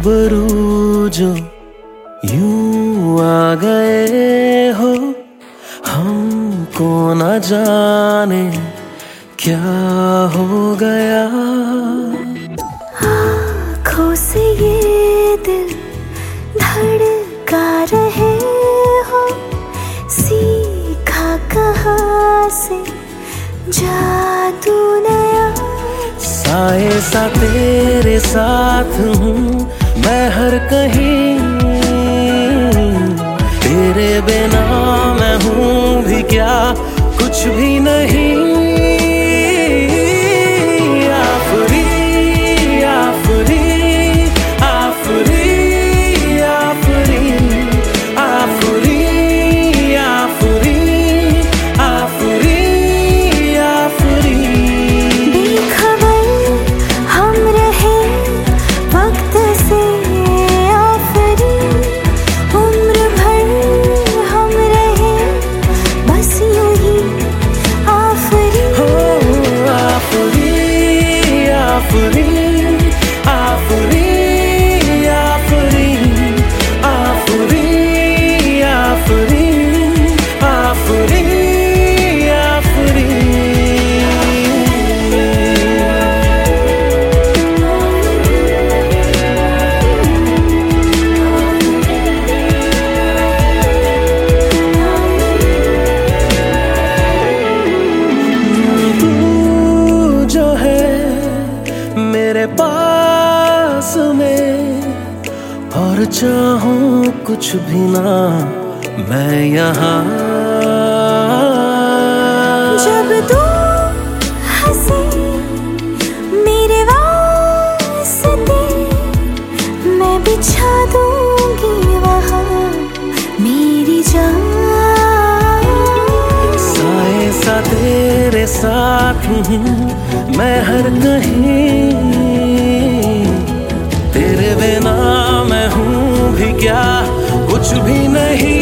रूबरू जो यूं आ गए हो, हमको न जाने क्या हो गया। आँखों से ये दिल धड़का रहे हो, सीखा कहाँ से जादू नया। साए सा तेरे साथ हूँ मैं हर कहीं, तेरे बिना मैं हूँ भी क्या, कुछ भी नहीं। मेरे पास में और चाहूं कुछ भी ना मैं यहाँ। जब तू हंसे मेरे वास्ते, मैं बिछा दूंगी वहाँ मेरी जान। साए सा तेरे साथ हूँ मैं हर कहीं, तेरे बिना मैं हूँ भी क्या, कुछ भी नहीं।